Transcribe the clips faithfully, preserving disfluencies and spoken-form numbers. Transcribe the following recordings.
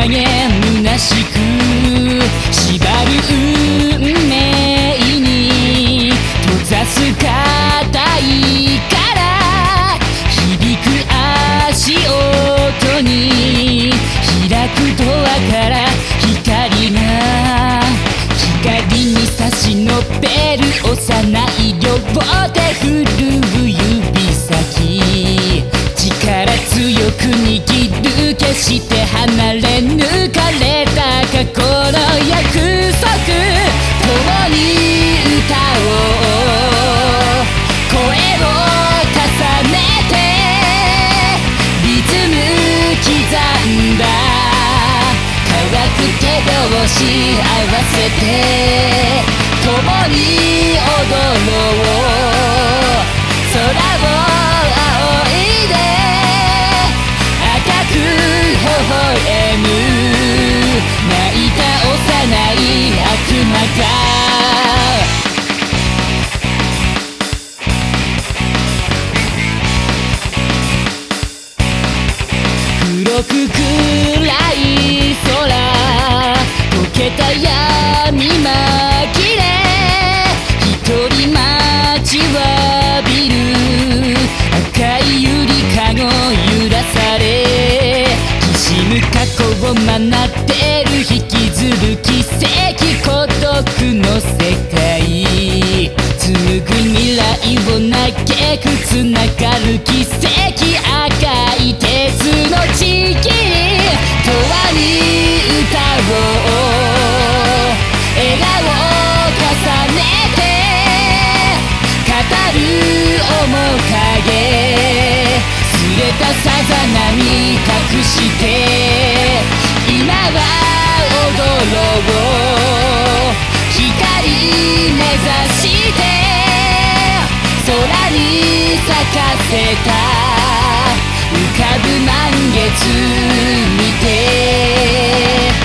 げ虚しく縛る運命に閉ざす硬いから響く足音に開くドアから光が光に差し伸べる幼い両手振る指先力強く握る決して離れ抜かれた過去の約束共に歌おう声を重ねてリズム刻んだ乾く手拍子合わせて共に踊ろう空を仰いで赤く微笑む泣いた幼い悪魔が黒く暗い空溶けた闇紛れ一人待ちわびる赤いゆりかご揺らされきしむ過去を学ってる引きずる奇跡孤独の世界紡ぐ未来を嘆くつながる奇跡赤い鉄の地域永遠に歌おう笑顔重ねて語る面影すれたさざ波隠して今は踊ろう光目指して空に咲かせた浮かぶ満月見て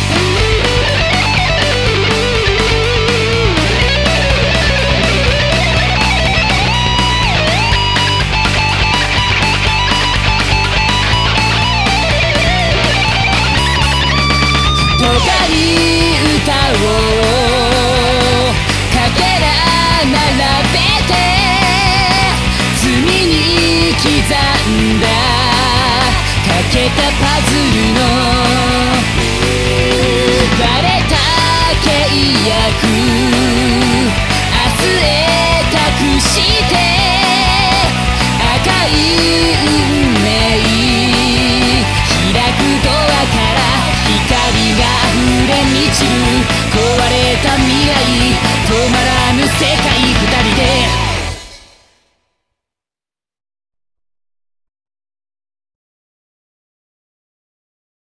とかに歌おうかけら並べて罪に刻んだ欠けたパズルのバレた契約明日へ託して赤い運命開くドアから光が溢れ満ちる壊れた未来止まらぬ世界